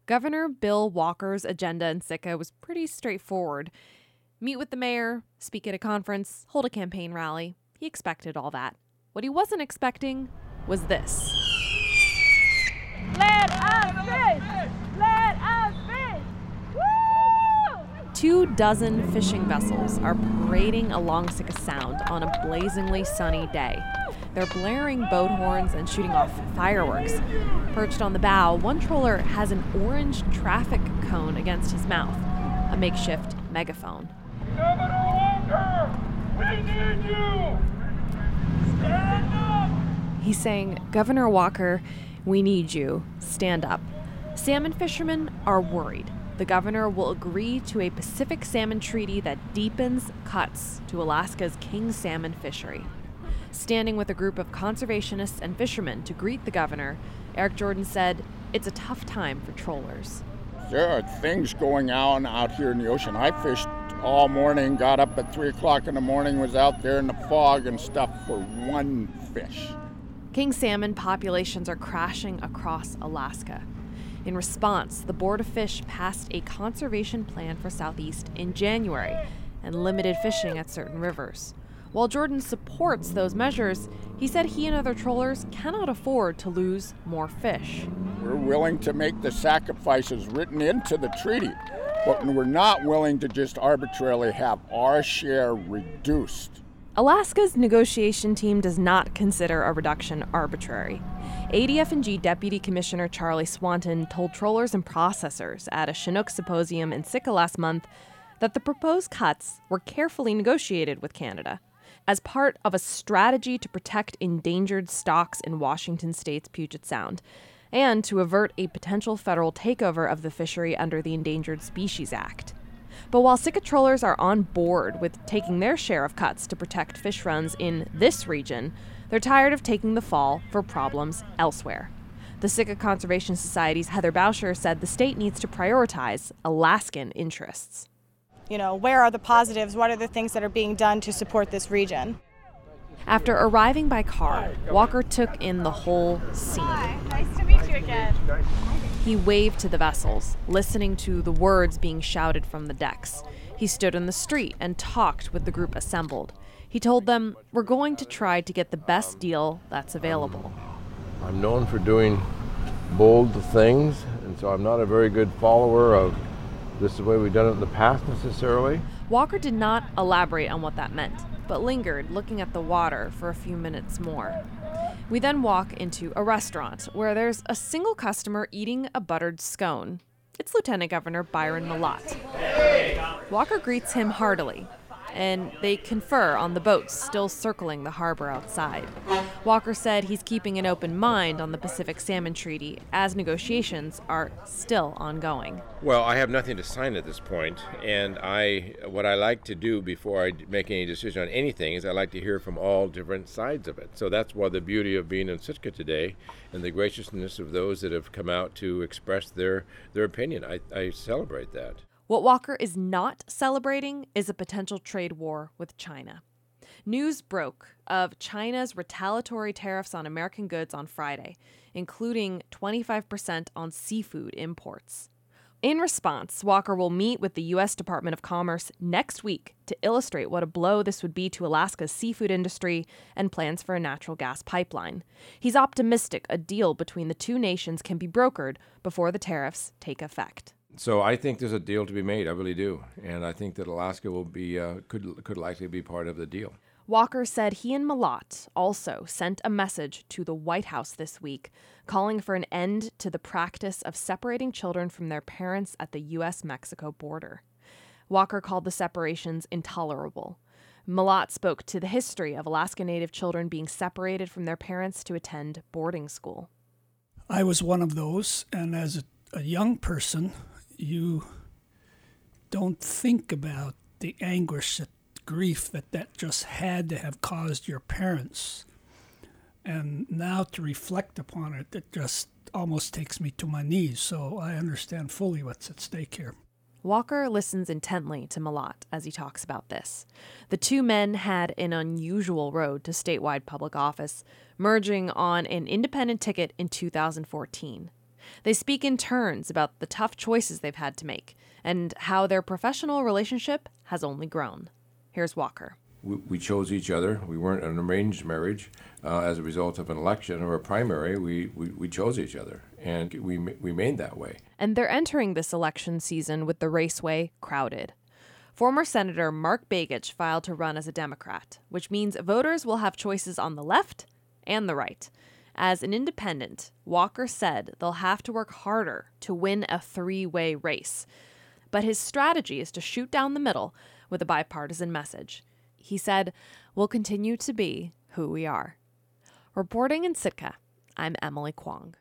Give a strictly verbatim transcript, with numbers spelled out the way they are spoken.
Governor Bill Walker's agenda in Sitka was pretty straightforward. Meet with the mayor, speak at a conference, hold a campaign rally. He expected all that. What he wasn't expecting was this. Let us fish! Let us fish! Woo! Two dozen fishing vessels are parading along Sitka Sound on a blazingly sunny day. They're blaring boat horns and shooting off fireworks. Perched on the bow, one trawler has an orange traffic cone against his mouth, a makeshift megaphone. Governor Walker, we need you! Stand up! He's saying, Governor Walker, we need you. Stand up. Salmon fishermen are worried. The governor will agree to a Pacific Salmon Treaty that deepens cuts to Alaska's king salmon fishery. Standing with a group of conservationists and fishermen to greet the governor, Eric Jordan said, it's a tough time for trawlers. There are things going on out here in the ocean. I fished all morning, got up at three o'clock in the morning, was out there in the fog and stuff for one fish. King salmon populations are crashing across Alaska. In response, the Board of Fish passed a conservation plan for Southeast in January and limited fishing at certain rivers. While Jordan supports those measures, he said he and other trawlers cannot afford to lose more fish. We're willing to make the sacrifices written into the treaty, but we're not willing to just arbitrarily have our share reduced. Alaska's negotiation team does not consider a reduction arbitrary. A D F and G Deputy Commissioner Charlie Swanton told trawlers and processors at a Chinook symposium in Sitka last month that the proposed cuts were carefully negotiated with Canada as part of a strategy to protect endangered stocks in Washington state's Puget Sound and to avert a potential federal takeover of the fishery under the Endangered Species Act. But while Sitka trawlers are on board with taking their share of cuts to protect fish runs in this region, they're tired of taking the fall for problems elsewhere. The Sitka Conservation Society's Heather Boucher said the state needs to prioritize Alaskan interests. You know, where are the positives? What are the things that are being done to support this region? After arriving by car, Walker took in the whole scene. Hi, nice to meet you again. He waved to the vessels, listening to the words being shouted from the decks. He stood in the street and talked with the group assembled. He told them, we're going to try to get the best deal that's available. I'm known for doing bold things, and so I'm not a very good follower of this is the way we've done it in the past necessarily. Walker did not elaborate on what that meant, but lingered looking at the water for a few minutes more. We then walk into a restaurant where there's a single customer eating a buttered scone. It's Lieutenant Governor Byron Mallott. Walker greets him heartily, and they confer on the boats still circling the harbor outside. Walker said he's keeping an open mind on the Pacific Salmon Treaty as negotiations are still ongoing. Well, I have nothing to sign at this point, and I what I like to do before I make any decision on anything is I like to hear from all different sides of it. So that's why the beauty of being in Sitka today and the graciousness of those that have come out to express their, their opinion. I, I celebrate that. What Walker is not celebrating is a potential trade war with China. News broke of China's retaliatory tariffs on American goods on Friday, including twenty-five percent on seafood imports. In response, Walker will meet with the U S Department of Commerce next week to illustrate what a blow this would be to Alaska's seafood industry and plans for a natural gas pipeline. He's optimistic a deal between the two nations can be brokered before the tariffs take effect. So I think there's a deal to be made. I really do, and I think that Alaska will be uh, could could likely be part of the deal. Walker said he and Mallott also sent a message to the White House this week calling for an end to the practice of separating children from their parents at the U S Mexico border. Walker called the separations intolerable. Mallott spoke to the history of Alaska Native children being separated from their parents to attend boarding school. I was one of those, and as a, a young person, you don't think about the anguish, the grief that that just had to have caused your parents. And now to reflect upon it, it just almost takes me to my knees. So I understand fully what's at stake here. Walker listens intently to Mallott as he talks about this. The two men had an unusual road to statewide public office, merging on an independent ticket in two thousand fourteen. They speak in turns about the tough choices they've had to make and how their professional relationship has only grown. Here's Walker. We, we chose each other. We weren't an arranged marriage uh, as a result of an election or a primary. We, we, we chose each other, and we remained that way. And they're entering this election season with the raceway crowded. Former Senator Mark Begich filed to run as a Democrat, which means voters will have choices on the left and the right. As an independent, Walker said they'll have to work harder to win a three-way race. But his strategy is to shoot down the middle with a bipartisan message. He said, "We'll continue to be who we are." Reporting in Sitka, I'm Emily Kwong.